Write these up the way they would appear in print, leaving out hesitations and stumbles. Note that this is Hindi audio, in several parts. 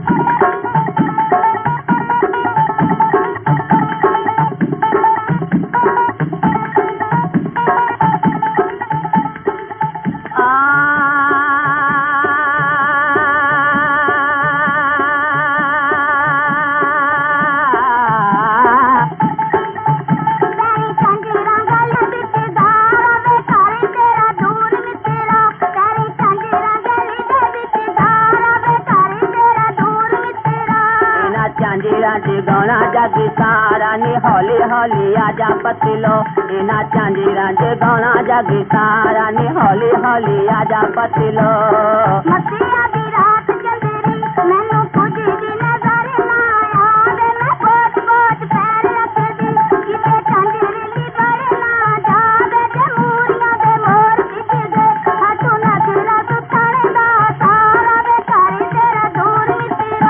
गौना जग सारा नी हौली हौली आजा पतिलो इना चांदीरा जे गौना जग सारा नी हौली हौली आजा पतिलो मतिया दी रात चंदेरी मैनू कुछ भी नजर ना आवे मैं पोच पोच पैर रखदी किते चांदीरी ली बड़े ना जावे जे मूरियां दे मोर पिछ गए हटू ना खिला तू थाने दा सारा वे करे तेरा दूर मित्रा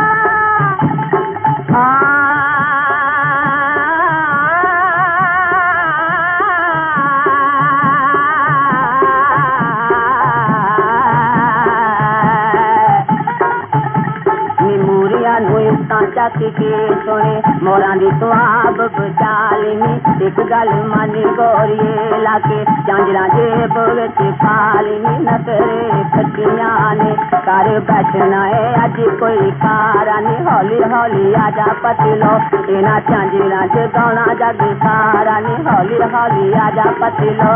चाची के सोने मोरा दी तुआब बचालिनी एक गल मानी गोरिए लाके झांझरा जेब विच पालिनी नखरे खटियां ने कर बैठना है अज कोई कारा नी हौली हौली आजा पतिलो इना झांझरा च गौना जग सारा नी हौली हौली आजा पतिलो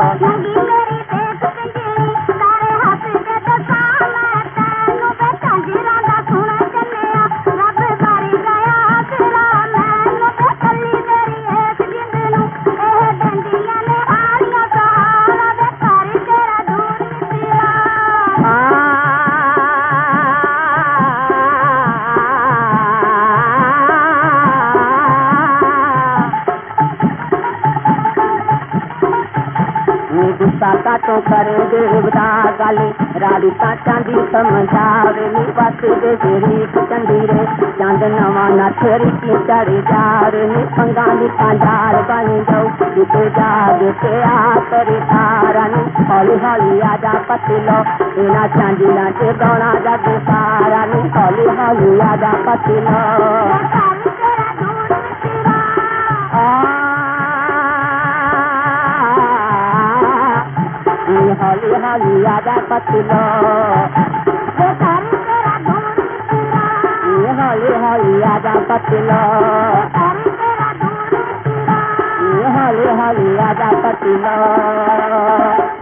गुस्सा तो करे देवता गाले राधिका चांदी समझावे नी बस दे शरीफ चंदीरे चांद नवा नथरी की चढ़ जावे नी पंगा नी पांडाल बन जाऊ जिते जागे ते आ करे तारा नी हौली हौली आजा पतिलो इना चांदीला चे गौना जग सारा नी हौली हौली आजा पतिलो हौली हौली आजा पतिलो हौली हौली आजा पतिलो हौली हौली आजा पतिलो